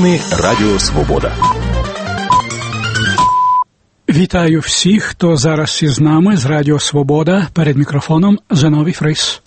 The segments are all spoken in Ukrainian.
Новини Радіо Свобода. Вітаю всіх, хто зараз із нами з Радіо Свобода. Перед мікрофоном Зиновій Фрис.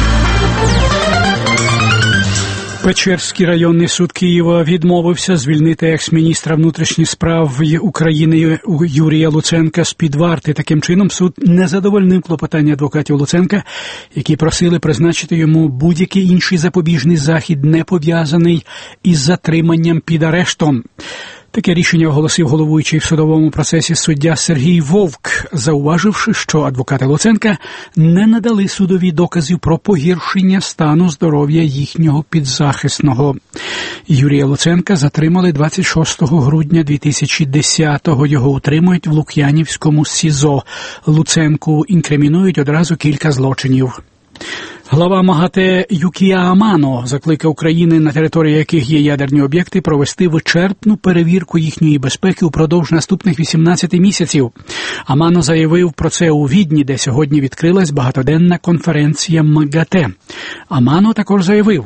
Печерський районний суд Києва відмовився звільнити екс-міністра внутрішніх справ України Юрія Луценка з-під варти. Таким чином, суд не задовольнив клопотання адвокатів Луценка, які просили призначити йому будь-який інший запобіжний захід, не пов'язаний із затриманням під арештом. Таке рішення оголосив головуючий в судовому процесі суддя Сергій Вовк, зауваживши, що адвокати Луценка не надали судові доказів про погіршення стану здоров'я їхнього підзахисного. Юрія Луценка затримали 26 грудня 2010-го. Його утримують в Лук'янівському СІЗО. Луценку інкримінують одразу кілька злочинів. Глава МАГАТЕ Юкія Амано закликав країни, на території яких є ядерні об'єкти, провести вичерпну перевірку їхньої безпеки упродовж наступних 18 місяців. Амано заявив про це у Відні, де сьогодні відкрилась багатоденна конференція МАГАТЕ. Амано також заявив: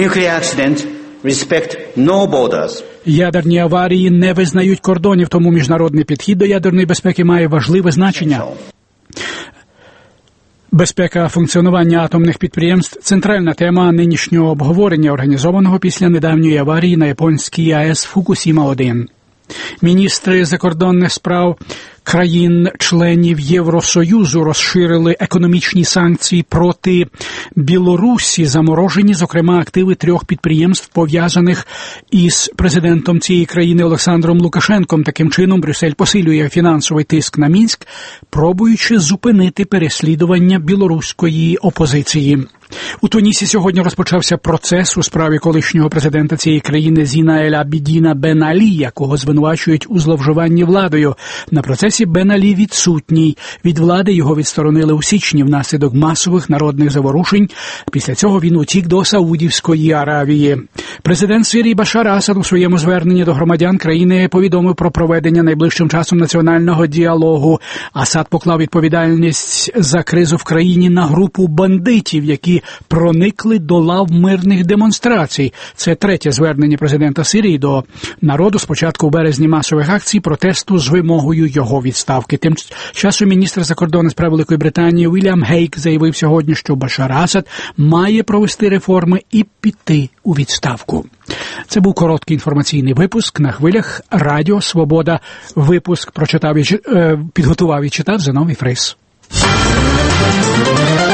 ядерні аварії не визнають кордонів, тому міжнародний підхід до ядерної безпеки має важливе значення. Безпека функціонування атомних підприємств – центральна тема нинішнього обговорення, організованого після недавньої аварії на японській АЕС Фукусіма-1. Міністри закордонних справ країн-членів Євросоюзу розширили економічні санкції проти Білорусі, заморожені, зокрема, активи 3 підприємств, пов'язаних із президентом цієї країни Олександром Лукашенком. Таким чином, Брюссель посилює фінансовий тиск на Мінськ, пробуючи зупинити переслідування білоруської опозиції. У Тунісі сьогодні розпочався процес у справі колишнього президента цієї країни Зіна Ель-Абідіна Бен Алі, якого звинувачують у зловживанні владою. На процесі Бен Алі відсутній. Від влади його відсторонили у січні внаслідок масових народних заворушень. Після цього він утік до Саудівської Аравії. Президент Сирії Башар Асад у своєму зверненні до громадян країни повідомив про проведення найближчим часом національного діалогу. Асад поклав відповідальність за кризу в країні на групу бандитів, які проникли до лав мирних демонстрацій. Це третє звернення президента Сирії до народу з початку у березні масових акцій протесту з вимогою його відставки. Тим часом міністр закордонних справ Великої Британії Вільям Гейк заявив сьогодні, що Башар Асад має провести реформи і піти у відставку. Це був короткий інформаційний випуск на хвилях Радіо Свобода. Випуск підготував і читав Зиновій Фрис.